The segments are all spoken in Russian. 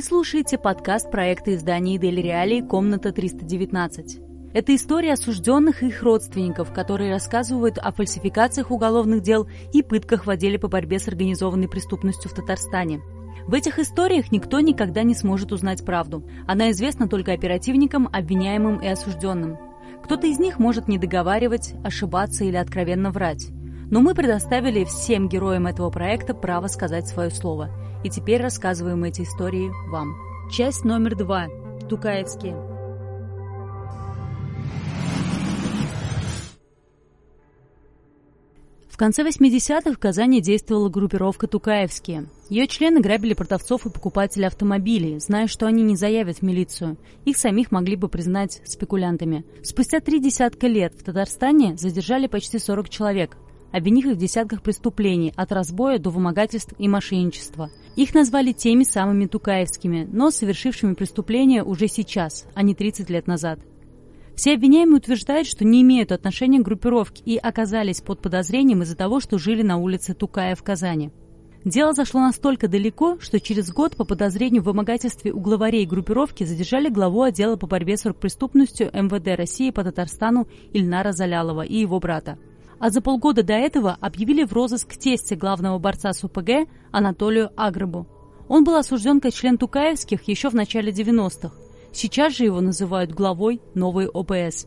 Вы слушаете подкаст проекта издания «Дель Реалии. Комната 319». Это история осужденных и их родственников, которые рассказывают о фальсификациях уголовных дел и пытках в отделе по борьбе с организованной преступностью в Татарстане. В этих историях никто никогда не сможет узнать правду. Она известна только оперативникам, обвиняемым и осужденным. Кто-то из них может недоговаривать, ошибаться или откровенно врать. Но мы предоставили всем героям этого проекта право сказать свое слово. И теперь рассказываем эти истории вам. Часть номер 2. Тукаевские. В конце 80-х в Казани действовала группировка «Тукаевские». Ее члены грабили продавцов и покупателей автомобилей, зная, что они не заявят в милицию. Их самих могли бы признать спекулянтами. Спустя 3 десятка лет в Татарстане задержали почти 40 человек, обвинив их в десятках преступлений, от разбоя до вымогательств и мошенничества. Их назвали теми самыми тукаевскими, но совершившими преступления уже сейчас, а не 30 лет назад. Все обвиняемые утверждают, что не имеют отношения к группировке и оказались под подозрением из-за того, что жили на улице Тукая в Казани. Дело зашло настолько далеко, что через год по подозрению в вымогательстве у главарей группировки задержали главу отдела по борьбе с оргпреступностью МВД России по Татарстану Ильнара Залялова и его брата. А за полгода до этого объявили в розыск тестя главного борца с ОПГ Анатолию Аграбу. Он был осужден как член Тукаевских еще в начале 90-х. Сейчас же его называют главой новой ОПС.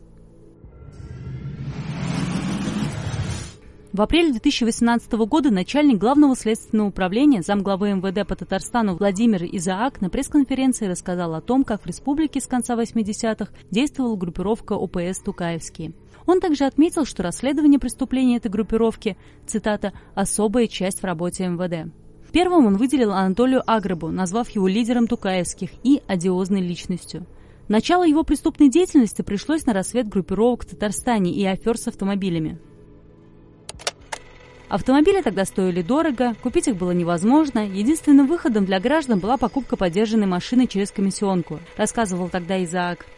В апреле 2018 года начальник Главного следственного управления, замглавы МВД по Татарстану Владимир Изаак на пресс-конференции рассказал о том, как в республике с конца 80-х действовала группировка ОПС «Тукаевские». Он также отметил, что расследование преступлений этой группировки, цитата, «особая часть в работе МВД». Первым он выделил Анатолию Аграбу, назвав его лидером тукаевских и одиозной личностью. Начало его преступной деятельности пришлось на рассвет группировок в Татарстане и афер с автомобилями. Автомобили тогда стоили дорого, купить их было невозможно, единственным выходом для граждан была покупка подержанной машины через комиссионку, рассказывал тогда Изаак.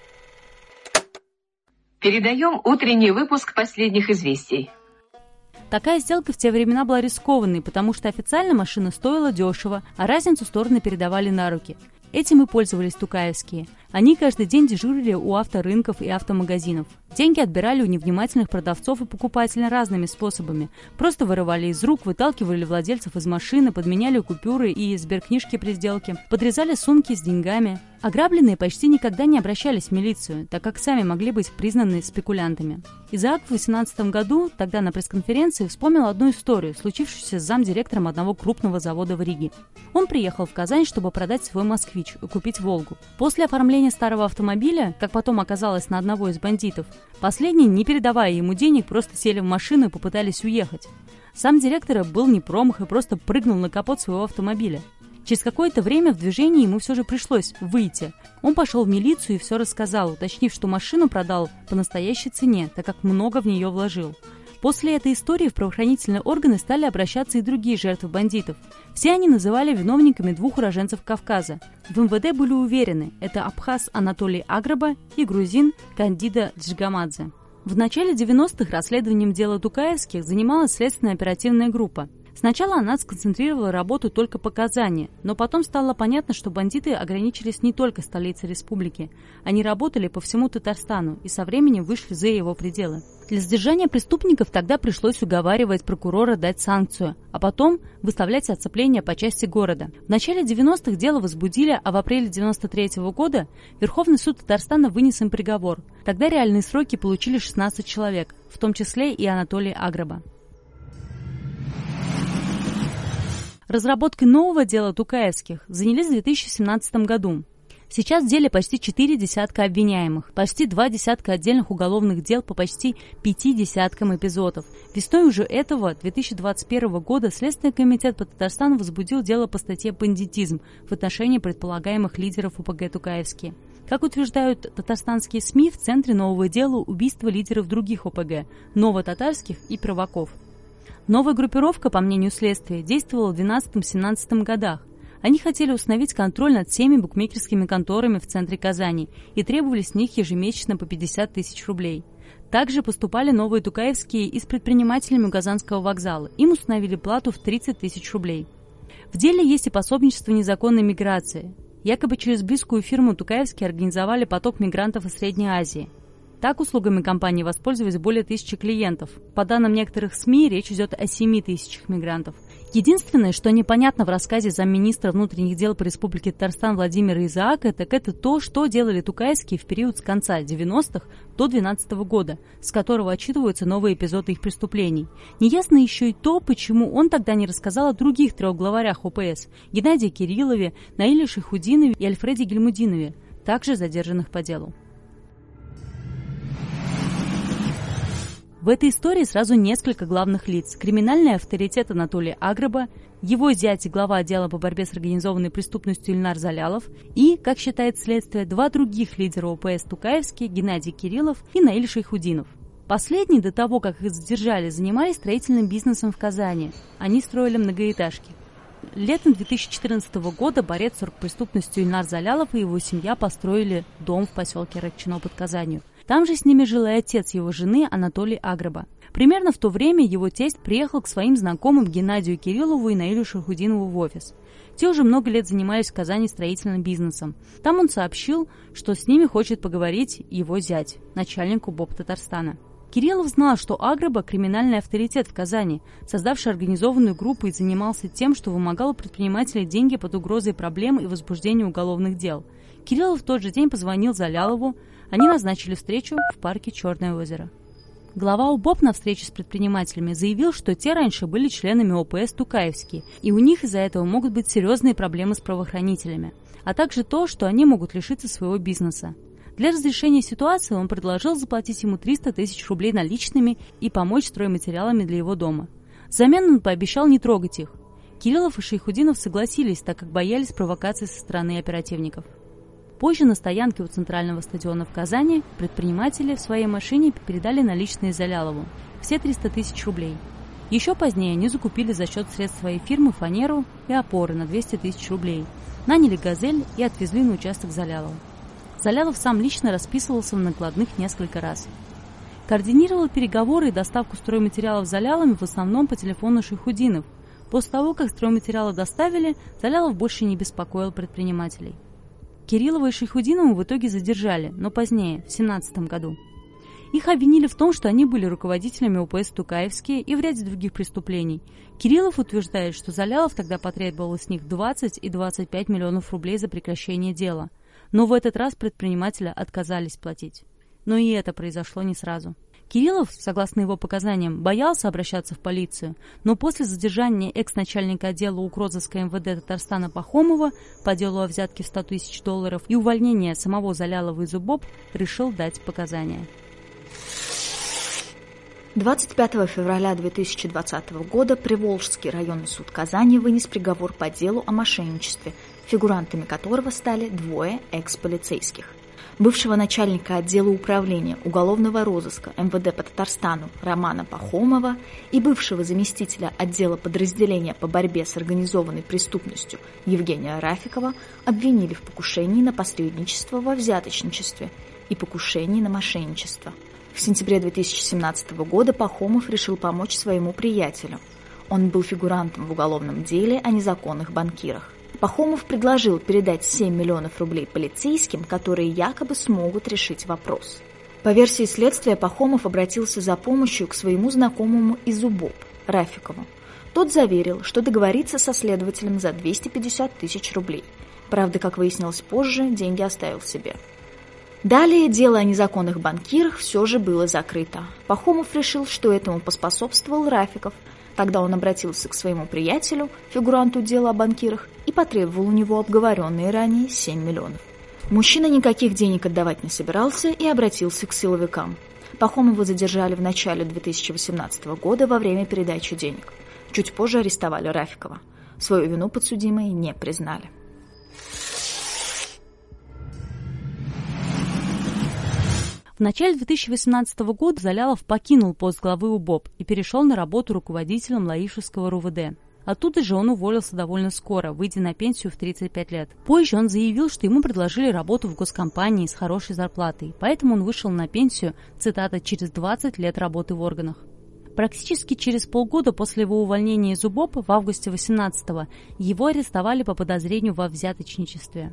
Передаем утренний выпуск последних известий. Такая сделка в те времена была рискованной, потому что официально машина стоила дешево, а разницу стороны передавали на руки. Этим и пользовались тукаевские. Они каждый день дежурили у авторынков и автомагазинов. Деньги отбирали у невнимательных продавцов и покупателей разными способами. Просто вырывали из рук, выталкивали владельцев из машины, подменяли купюры и сберкнижки при сделке, подрезали сумки с деньгами. Ограбленные почти никогда не обращались в милицию, так как сами могли быть признаны спекулянтами. Изаак в 2018 году, тогда на пресс-конференции, вспомнил одну историю, случившуюся с замдиректором одного крупного завода в Риге. Он приехал в Казань, чтобы продать свой «Москвич» и купить «Волгу». После оформления старого автомобиля, как потом оказалось на одного из бандитов, последние, не передавая ему денег, просто сели в машину и попытались уехать. Сам директор был не промах и просто прыгнул на капот своего автомобиля. Через какое-то время в движении ему все же пришлось выйти. Он пошел в милицию и все рассказал, уточнив, что машину продал по настоящей цене, так как много в нее вложил. После этой истории в правоохранительные органы стали обращаться и другие жертвы бандитов. Все они называли виновниками 2 уроженцев Кавказа. В МВД были уверены, это абхаз Анатолий Аграба и грузин Кандида Джигамадзе. В начале 90-х расследованием дела Тукаевских занималась следственная оперативная группа. Сначала она сконцентрировала работу только по Казани, но потом стало понятно, что бандиты ограничились не только столицей республики. Они работали по всему Татарстану и со временем вышли за его пределы. Для задержания преступников тогда пришлось уговаривать прокурора дать санкцию, а потом выставлять оцепление по части города. В начале 90-х дело возбудили, а в апреле 93-го года Верховный суд Татарстана вынес им приговор. Тогда реальные сроки получили 16 человек, в том числе и Анатолий Аграба. Разработкой нового дела Тукаевских занялись в 2017 году. Сейчас в деле почти 4 десятка обвиняемых, почти 2 десятка отдельных уголовных дел по почти 5 десяткам эпизодов. Весной уже этого 2021 года Следственный комитет по Татарстану возбудил дело по статье «Бандитизм» в отношении предполагаемых лидеров ОПГ «Тукаевские». Как утверждают татарстанские СМИ, в центре нового дела убийства лидеров других ОПГ – новотатарских и праваков. Новая группировка, по мнению следствия, действовала в 2012-2017 годах. Они хотели установить контроль над всеми букмекерскими конторами в центре Казани и требовали с них ежемесячно по 50 тысяч рублей. Также поступали новые тукаевские и с предпринимателями Казанского вокзала. Им установили плату в 30 тысяч рублей. В деле есть и пособничество незаконной миграции. Якобы через близкую фирму Тукаевские организовали поток мигрантов из Средней Азии. Так услугами компании воспользовались более 1000 клиентов. По данным некоторых СМИ, речь идет о 7000 мигрантов. Единственное, что непонятно в рассказе замминистра внутренних дел по Республике Татарстан Владимира Изаака, так это то, что делали Тукаевские в период с конца 90-х до 2012 года, с которого отчитываются новые эпизоды их преступлений. Неясно еще и то, почему он тогда не рассказал о других 3 главарях ОПС – Геннадии Кириллове, Наиле Шайхутдинове и Альфреде Гильмудинове, также задержанных по делу. В этой истории сразу несколько главных лиц. Криминальный авторитет Анатолия Аграба, его зять и глава отдела по борьбе с организованной преступностью Ильнар Залялов и, как считает следствие, 2 других лидера ОПС Тукаевские, Геннадий Кириллов и Наиль Шайхутдинов. Последние, до того, как их задержали, занимались строительным бизнесом в Казани. Они строили многоэтажки. Летом 2014 года борец с оргпреступностью Ильнар Залялов и его семья построили дом в поселке Ракчино под Казанью. Там же с ними жил и отец его жены Анатолий Аграба. Примерно в то время его тесть приехал к своим знакомым Геннадию Кириллову и Наилю Шайхутдинову в офис. Те уже много лет занимались в Казани строительным бизнесом. Там он сообщил, что с ними хочет поговорить его зять, начальник УБОП Татарстана. Кириллов знал, что Аграба – криминальный авторитет в Казани, создавший организованную группу и занимался тем, что вымогал у предпринимателей деньги под угрозой проблем и возбуждения уголовных дел. Кириллов в тот же день позвонил Залялову. Они назначили встречу в парке Черное озеро. Глава УБОП на встрече с предпринимателями заявил, что те раньше были членами ОПС Тукаевские, и у них из-за этого могут быть серьезные проблемы с правоохранителями, а также то, что они могут лишиться своего бизнеса. Для разрешения ситуации он предложил заплатить ему 300 тысяч рублей наличными и помочь стройматериалами для его дома. Взамен он пообещал не трогать их. Кириллов и Шайхутдинов согласились, так как боялись провокаций со стороны оперативников. Позже на стоянке у центрального стадиона в Казани предприниматели в своей машине передали наличные Залялову, все 300 тысяч рублей. Еще позднее они закупили за счет средств своей фирмы фанеру и опоры на 200 тысяч рублей, наняли «Газель» и отвезли на участок Залялова. Залялов сам лично расписывался в накладных несколько раз. Координировал переговоры и доставку стройматериалов Заляловым в основном по телефону Шайхутдинов. После того, как стройматериалы доставили, Залялов больше не беспокоил предпринимателей. Кириллова и Шайхутдинова в итоге задержали, но позднее, в 2017 году. Их обвинили в том, что они были руководителями ОПС Тукаевские и в ряде других преступлений. Кириллов утверждает, что Залялов тогда потребовал с них 20 и 25 миллионов рублей за прекращение дела. Но в этот раз предприниматели отказались платить. Но и это произошло не сразу. Кириллов, согласно его показаниям, боялся обращаться в полицию, но после задержания экс-начальника отдела угрозыска МВД Татарстана Пахомова по делу о взятке в 100 тысяч долларов и увольнения самого Залялова из УБОП решил дать показания. 25 февраля 2020 года Приволжский районный суд Казани вынес приговор по делу о мошенничестве, фигурантами которого стали 2 экс-полицейских. Бывшего начальника отдела управления уголовного розыска МВД по Татарстану Романа Пахомова и бывшего заместителя отдела подразделения по борьбе с организованной преступностью Евгения Рафикова обвинили в покушении на посредничество во взяточничестве и покушении на мошенничество. В сентябре 2017 года Пахомов решил помочь своему приятелю. Он был фигурантом в уголовном деле о незаконных банкирах. Пахомов предложил передать 7 миллионов рублей полицейским, которые якобы смогут решить вопрос. По версии следствия, Пахомов обратился за помощью к своему знакомому из УБОП, Рафикову. Тот заверил, что договорится со следователем за 250 тысяч рублей. Правда, как выяснилось позже, деньги оставил себе. Далее дело о незаконных банкирах все же было закрыто. Пахомов решил, что этому поспособствовал Рафиков. Тогда он обратился к своему приятелю, фигуранту дела о банкирах, и потребовал у него обговоренные ранее 7 миллионов. Мужчина никаких денег отдавать не собирался и обратился к силовикам. Пахомова задержали в начале 2018 года во время передачи денег. Чуть позже арестовали Рафикова. Свою вину подсудимые не признали. В начале 2018 года Залялов покинул пост главы УБОП и перешел на работу руководителем Лаишевского РУВД. Оттуда же он уволился довольно скоро, выйдя на пенсию в 35 лет. Позже он заявил, что ему предложили работу в госкомпании с хорошей зарплатой, поэтому он вышел на пенсию, цитата, «через 20 лет работы в органах». Практически через полгода после его увольнения из УБОП в августе 2018-го его арестовали по подозрению во взяточничестве.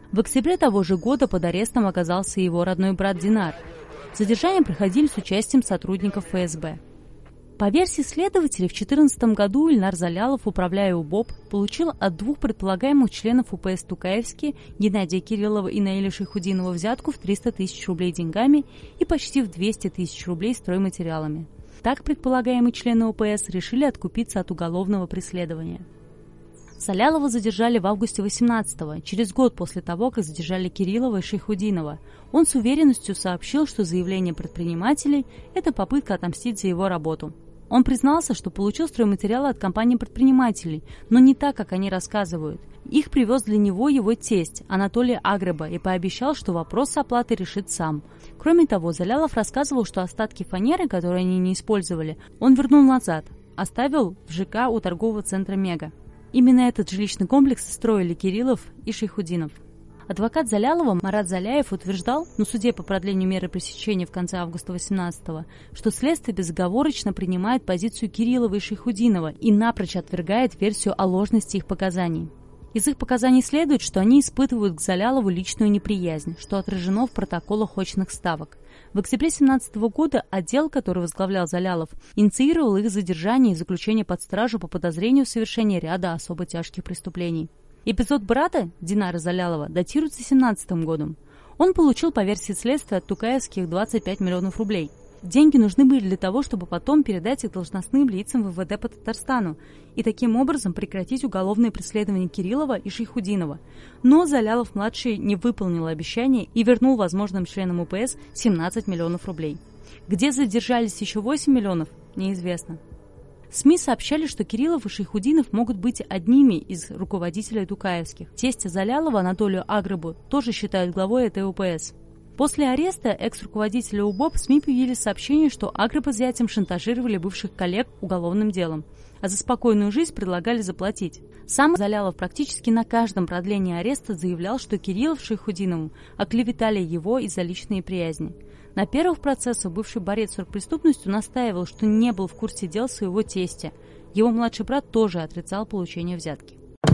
В октябре того же года под арестом оказался его родной брат Динар. Задержания проходили с участием сотрудников ФСБ. По версии следователей, в 2014 году Ильнар Залялов, управляя УБОП, получил от двух предполагаемых членов УПС Тукаевский, Геннадия Кириллова и Наиля Шайхутдинова, взятку в 300 тысяч рублей деньгами и почти в 200 тысяч рублей стройматериалами. Так предполагаемые члены УПС решили откупиться от уголовного преследования. Залялова задержали в августе 18-го, через год после того, как задержали Кириллова и Шайхутдинова. Он с уверенностью сообщил, что заявление предпринимателей – это попытка отомстить за его работу. Он признался, что получил стройматериалы от компании предпринимателей, но не так, как они рассказывают. Их привез для него его тесть, Анатолий Агреба, и пообещал, что вопрос с оплатой решит сам. Кроме того, Залялов рассказывал, что остатки фанеры, которые они не использовали, он вернул назад, оставил в ЖК у торгового центра «Мега». Именно этот жилищный комплекс строили Кириллов и Шайхутдинов. Адвокат Залялова Марат Заляев утверждал на суде по продлению меры пресечения в конце августа 18-го, что следствие безоговорочно принимает позицию Кириллова и Шайхутдинова и напрочь отвергает версию о ложности их показаний. Из их показаний следует, что они испытывают к Залялову личную неприязнь, что отражено в протоколах очных ставок. В октябре 2017 года отдел, который возглавлял Залялов, инициировал их задержание и заключение под стражу по подозрению в совершении ряда особо тяжких преступлений. Эпизод брата Динара Залялова датируется 2017 годом. Он получил по версии следствия от Тукаевских 25 миллионов рублей. Деньги нужны были для того, чтобы потом передать их должностным лицам ВВД по Татарстану и таким образом прекратить уголовное преследование Кириллова и Шайхутдинова. Но Залялов-младший не выполнил обещание и вернул возможным членам УПС 17 миллионов рублей. Где задержались еще 8 миллионов, неизвестно. СМИ сообщали, что Кириллов и Шайхутдинов могут быть одними из руководителей Тукаевских. Тестя Залялова Анатолию Агребу тоже считают главой этой УПС. После ареста экс-руководителя УБОП СМИ появились сообщения, что Агреба с зятем шантажировали бывших коллег уголовным делом, а за спокойную жизнь предлагали заплатить. Сам Залялов практически на каждом продлении ареста заявлял, что Кириллов с Шайхутдиновым оклеветали его из-за личной приязни. На первых процессах бывший борец с оргпреступностью настаивал, что не был в курсе дел своего тестя. Его младший брат тоже отрицал получение взятки.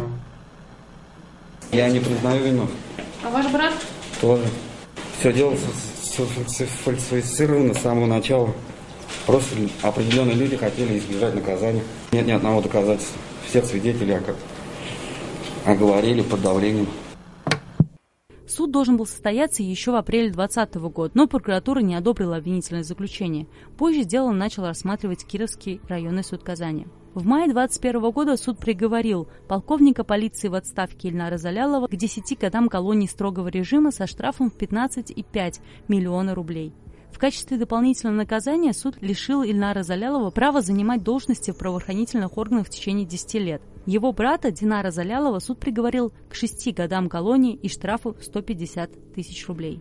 Я не признаю вину. А ваш брат? Тоже. Все делалось фальсифицировано с самого начала. Просто определенные люди хотели избежать наказания. Нет ни одного доказательства. Всех свидетелей оговорили под давлением. Суд должен был состояться еще в апреле 2020 года, но прокуратура не одобрила обвинительное заключение. Позже дело начал рассматривать Кировский районный суд Казани. В мае 2021 года суд приговорил полковника полиции в отставке Ильнара Залялова к 10 годам колонии строгого режима со штрафом в 15,5 миллиона рублей. В качестве дополнительного наказания суд лишил Ильнара Залялова права занимать должности в правоохранительных органах в течение 10 лет. Его брата Динара Залялова суд приговорил к 6 годам колонии и штрафу в 150 тысяч рублей.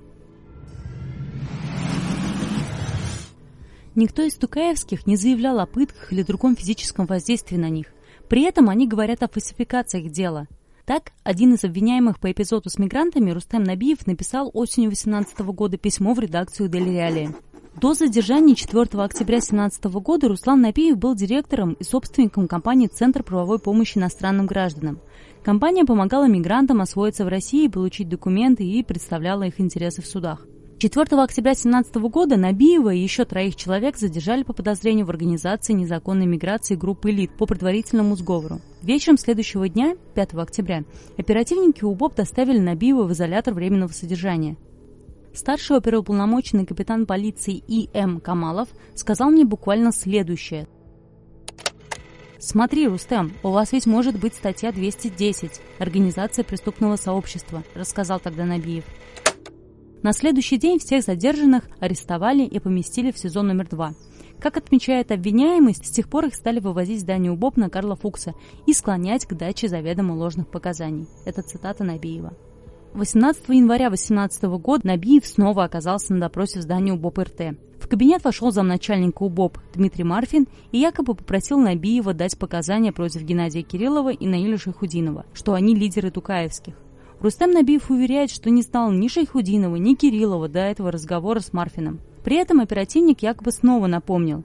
Никто из Тукаевских не заявлял о пытках или другом физическом воздействии на них. При этом они говорят о фальсификациях дела. Так, один из обвиняемых по эпизоду с мигрантами, Рустем Набиев, написал осенью 2018 года письмо в редакцию «Дель Реалии». До задержания 4 октября 2017 года Руслан Набиев был директором и собственником компании «Центр правовой помощи иностранным гражданам». Компания помогала мигрантам освоиться в России, получить документы и представляла их интересы в судах. 4 октября 2017 года Набиева и еще 3 человек задержали по подозрению в организации незаконной миграции группы «Элит» по предварительному сговору. Вечером следующего дня, 5 октября, оперативники УБОП доставили Набиева в изолятор временного содержания. Старший оперуполномоченный капитан полиции И.М. Камалов сказал мне буквально следующее. «Смотри, Рустем, у вас ведь может быть статья 210 «Организация преступного сообщества», — рассказал тогда Набиев. На следующий день всех задержанных арестовали и поместили в СИЗО номер 2. Как отмечает обвиняемый, с тех пор их стали вывозить в здание УБОП на Карла Фукса и склонять к даче заведомо ложных показаний. Это цитата Набиева. 18 января 2018 года Набиев снова оказался на допросе в здании УБОП РТ. В кабинет вошел замначальника УБОП Дмитрий Марфин и якобы попросил Набиева дать показания против Геннадия Кириллова и Наиля Шайхутдинова, что они лидеры Тукаевских. Рустем Набиев уверяет, что не знал ни Шайхутдинова, ни Кириллова до этого разговора с Марфином. При этом оперативник якобы снова напомнил.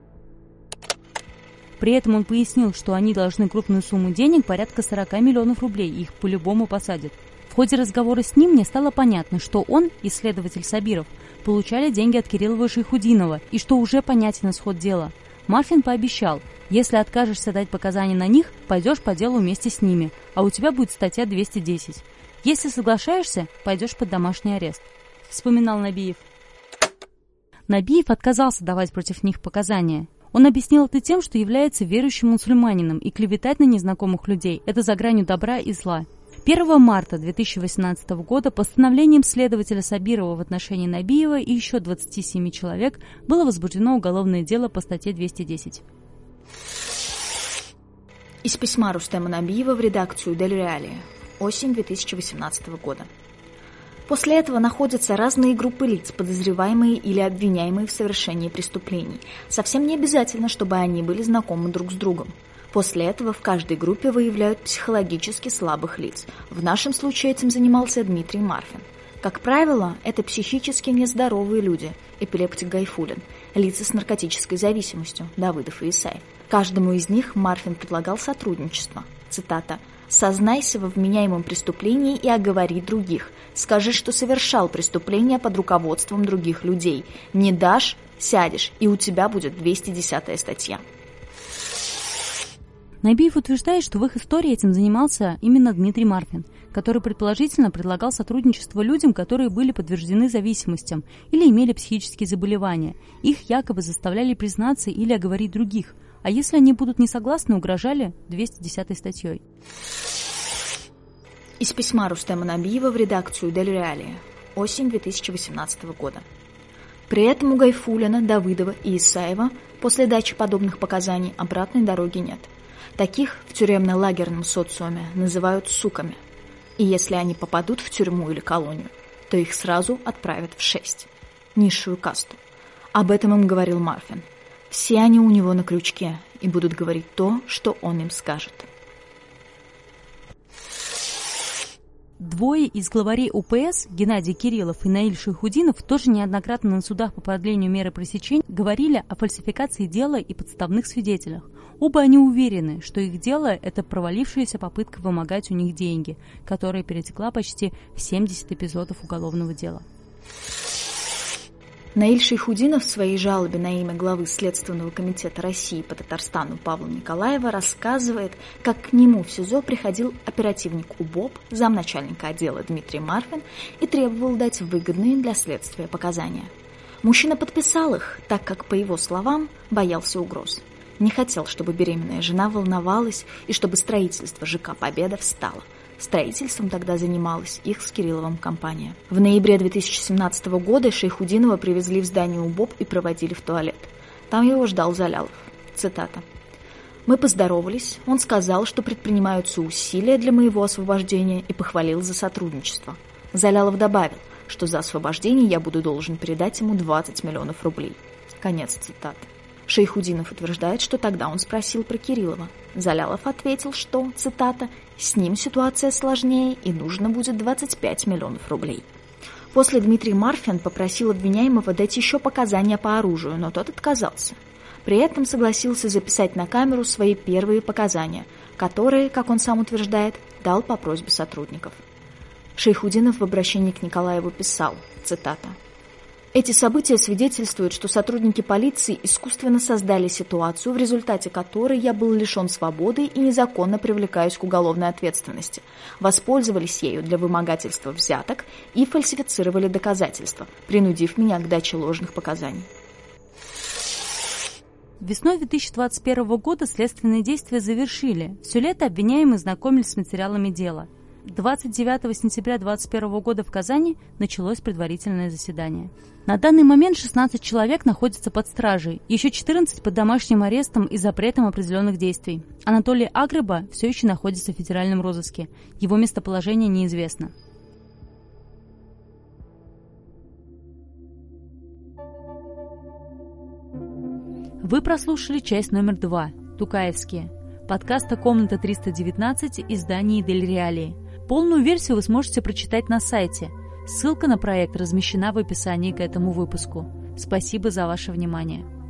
При этом он пояснил, что они должны крупную сумму денег, порядка 40 миллионов рублей, и их по-любому посадят. В ходе разговора с ним мне стало понятно, что он, исследователь Сабиров, получали деньги от Кириллова и Шайхутдинова, и что уже понятен исход дела. Марфин пообещал: если откажешься дать показания на них, пойдешь по делу вместе с ними, а у тебя будет статья 210. Если соглашаешься, пойдешь под домашний арест, вспоминал Набиев. Набиев отказался давать против них показания. Он объяснил это тем, что является верующим мусульманином, и клеветать на незнакомых людей – это за гранью добра и зла. 1 марта 2018 года постановлением следователя Сабирова в отношении Набиева и еще 27 человек было возбуждено уголовное дело по статье 210. Из письма Рустема Набиева в редакцию «Дель Реалии». Осень 2018 года. После этого находятся разные группы лиц, подозреваемые или обвиняемые в совершении преступлений. Совсем не обязательно, чтобы они были знакомы друг с другом. После этого в каждой группе выявляют психологически слабых лиц. В нашем случае этим занимался Дмитрий Марфин. Как правило, это психически нездоровые люди, эпилептик Гайфуллин, лица с наркотической зависимостью, Давыдов и Исаев. Каждому из них Марфин предлагал сотрудничество. Цитата: «Сознайся во вменяемом преступлении и оговори других. Скажи, что совершал преступление под руководством других людей. Не дашь – сядешь, и у тебя будет 210-я статья». Набиев утверждает, что в их истории этим занимался именно Дмитрий Марфин, который предположительно предлагал сотрудничество людям, которые были подтверждены зависимостям или имели психические заболевания. Их якобы заставляли признаться или оговорить других, а если они будут не согласны, угрожали 210-й статьей. Из письма Рустема Набиева в редакцию «Дель Реалии». Осень 2018 года. При этом у Гайфуллина, Давыдова и Исаева после дачи подобных показаний обратной дороги нет. Таких в тюремно-лагерном социуме называют суками. И если они попадут в тюрьму или колонию, то их сразу отправят в 6, низшую касту. Об этом им говорил Марфин. Все они у него на крючке и будут говорить то, что он им скажет. Двое из главарей УПС, Геннадий Кириллов и Наиль Шайхутдинов, тоже неоднократно на судах по продлению меры пресечения говорили о фальсификации дела и подставных свидетелях. Оба они уверены, что их дело – это провалившаяся попытка вымогать у них деньги, которая перетекла почти в 70 эпизодов уголовного дела. Наиль Шайхутдинов в своей жалобе на имя главы Следственного комитета России по Татарстану Павла Николаева рассказывает, как к нему в СИЗО приходил оперативник УБОП, замначальника отдела Дмитрий Марфин, и требовал дать выгодные для следствия показания. Мужчина подписал их, так как, по его словам, боялся угроз. Не хотел, чтобы беременная жена волновалась и чтобы строительство ЖК «Победа» встало. Строительством тогда занималась их с Кирилловым компания. В ноябре 2017 года Шайхутдинова привезли в здание УБОП и проводили в туалет. Там его ждал Залялов. Цитата: «Мы поздоровались, он сказал, что предпринимаются усилия для моего освобождения и похвалил за сотрудничество. Залялов добавил, что за освобождение я буду должен передать ему 20 миллионов рублей». Конец цитаты. Шайхутдинов утверждает, что тогда он спросил про Кириллова. Залялов ответил, что, цитата, «с ним ситуация сложнее и нужно будет 25 миллионов рублей». После Дмитрий Марфин попросил обвиняемого дать еще показания по оружию, но тот отказался. При этом согласился записать на камеру свои первые показания, которые, как он сам утверждает, дал по просьбе сотрудников. Шайхутдинов в обращении к Николаеву писал, цитата: «Эти события свидетельствуют, что сотрудники полиции искусственно создали ситуацию, в результате которой я был лишен свободы и незаконно привлекаюсь к уголовной ответственности, воспользовались ею для вымогательства взяток и фальсифицировали доказательства, принудив меня к даче ложных показаний». Весной 2021 года следственные действия завершили. Все лето обвиняемые знакомились с материалами дела. 29 сентября 2021 года в Казани началось предварительное заседание. На данный момент 16 человек находятся под стражей, еще 14 под домашним арестом и запретом определенных действий. Анатолий Агрыба все еще находится в федеральном розыске. Его местоположение неизвестно. Вы прослушали часть номер 2 «Тукаевские» подкаста «Комната 319» издании «Дель Реалии». Полную версию вы сможете прочитать на сайте. Ссылка на проект размещена в описании к этому выпуску. Спасибо за ваше внимание.